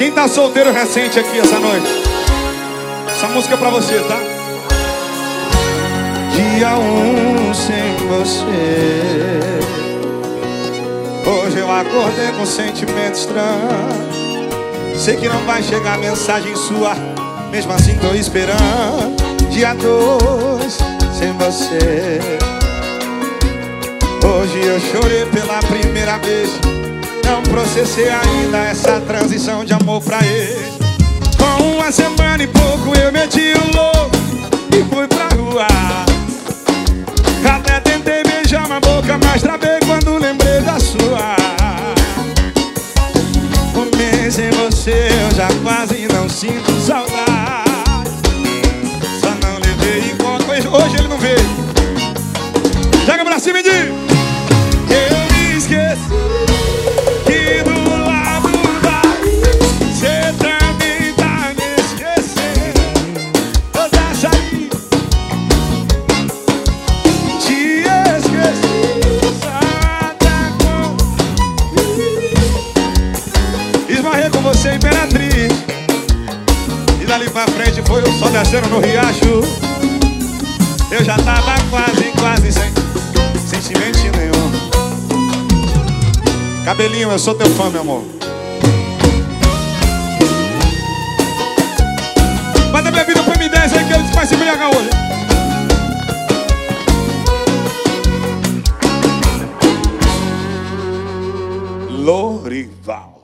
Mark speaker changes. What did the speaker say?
Speaker 1: Quem tá solteiro recente aqui essa noite? Essa música é pra você, tá? Dia 1 sem você. Hoje eu acordei com sentimento estranho. Sei que não vai chegar mensagem sua, mesmo assim tô esperando. Dia 2 sem você. Hoje eu chorei pela primeira vez. Não processei ainda essa transição de amor pra ele. Com uma semana e pouco eu meti o louco e fui pra rua. Até tentei beijar uma boca, mas travei quando lembrei da sua. Um mês sem você eu já quase não sinto saudade. Só não levei em conta. Hoje ele não veio. Joga pra cima e diz: eu me esqueci que do lado daí cê também tá me esquecendo. Eu já saí, te esqueci, só tá comigo. Esbarrei com você, Imperatriz, e dali pra frente foi o sol descendo no riacho. Eu já tava quase sem sentimento nenhum. Cabelinho, eu sou teu fã, meu amor. Manda minha vida pro M10 aí que ele vai se embriagar hoje. Lorival.